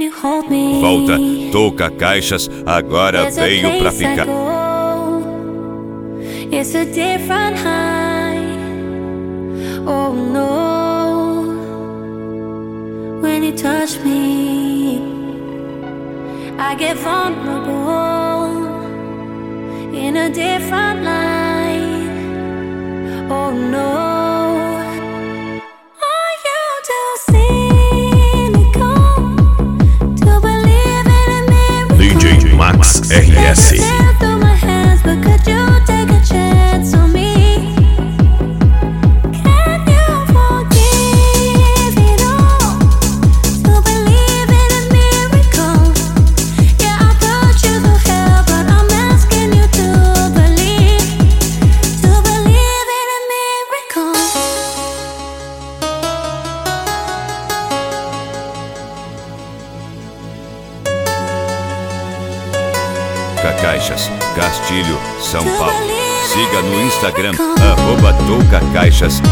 Volta, Touca Caixas, agora veio pra ficar. It's a different high. Oh no. When you touch me, I get vulnerable in a different light. Oh no. DJ Max RS. Caixas, Castilho, São Paulo. Siga no Instagram, @Touca Caixas.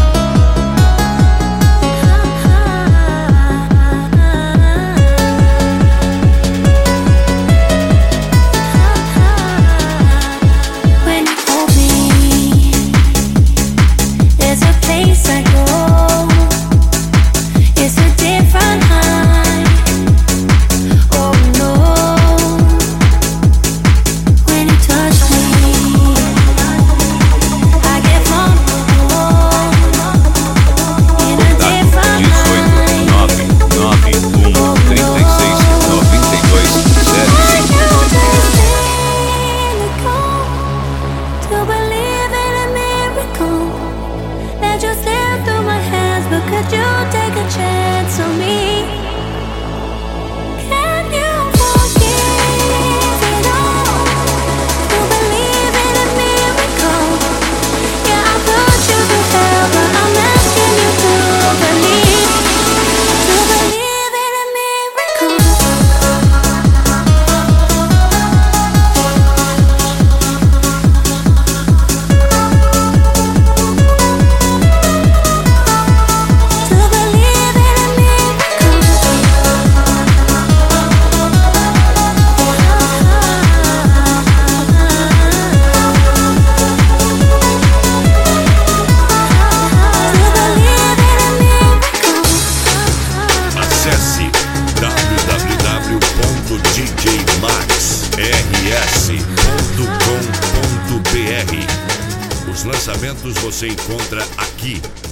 Could you take a chance on me? Can you forgive it all? To believe in a miracle. Yeah, I put you through hell, but I'm asking you to believe in a miracle. Acesse www.djmaxrs.com.br. Os lançamentos você encontra aqui.